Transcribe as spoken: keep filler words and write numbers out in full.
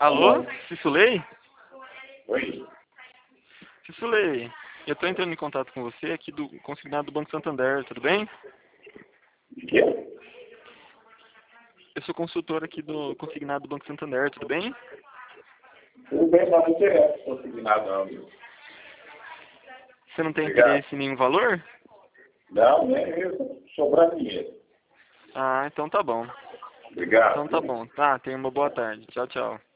Alô? Cisulei? Oi? Cisulei, eu estou entrando em contato com você aqui do consignado do Banco Santander, tudo bem? De quê? Eu sou consultor aqui do consignado do Banco Santander, tudo bem? Tudo bem, mas não interessa consignado não, viu? Você não tem Obrigado. interesse em nenhum valor? Não, nem mesmo. Sobrar dinheiro. Ah, então tá bom. Obrigado. Então tá bom. Tá, tenha uma boa tarde. Tchau, tchau.